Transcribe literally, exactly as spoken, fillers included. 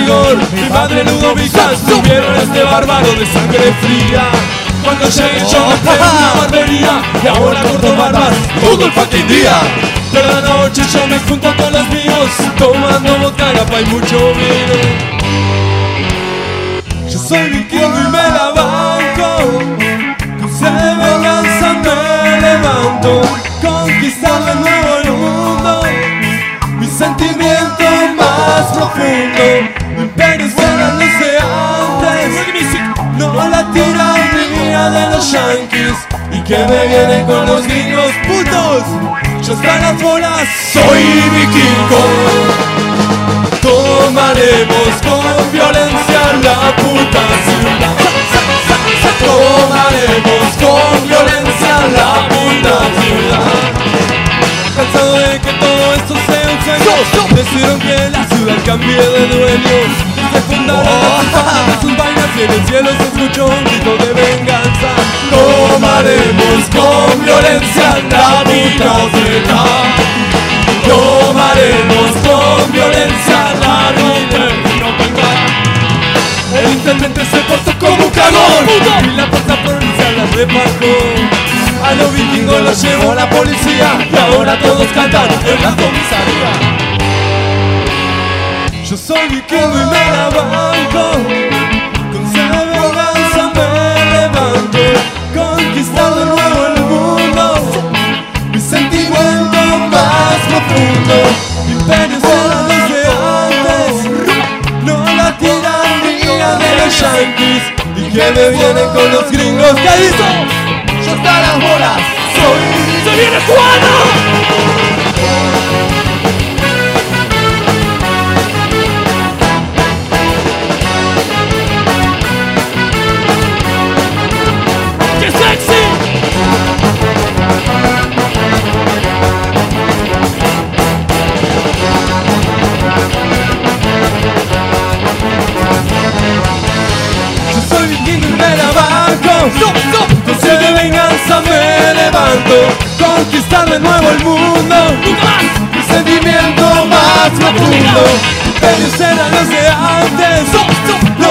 rigor. Mi madre Ludovica subieron a este bárbaro de sangre fría. Cuando llegué yo me entré en una barbería y ahora corto barbas todo el fucking día. Toda la noche yo me junto con los míos, tomando vodka, grapa y mucho vino. Yo soy vikingo y me la banco, con sed de venganza me levanto, conquistar de nuevo el mundo, mi sentimiento más profundo. Mi imperio será los de antes, no la tiranía de los yankees, y que me vienen con los gringos putos. Yo hasta las bolas soy vikingo. Tomaremos con violencia la puta ciudad. Tomaremos con violencia la puta ciudad. Cansado de que todo esto sea un sueño, decidieron que la ciudad cambie de dueños. Se fundaron las sus vainas y en el cielo se escuchó un grito de venganza. Tomaremos con violencia la puta ciudad. Tomaremos con violencia la puta ciudad. El intendente se portó como un cagón y la fuerza policial la reparó. A los vikingos los llevó la policía y ahora todos cantan en la comisaría. Yo soy vikingo y me la banco, con sed de venganza me levanto, conquistar de nuevo el mundo, mi sentimiento más profundo. Mi imperio será desde antes, no la tiranía de los yankees, y que me vienen con los gringos. ¿Qué hizo? Yo hasta las bolas soy. ¡Se viene Juana! Con sed de venganza me levanto, conquistar de nuevo el mundo, mi sentimiento más profundo. Imperio será los de antes,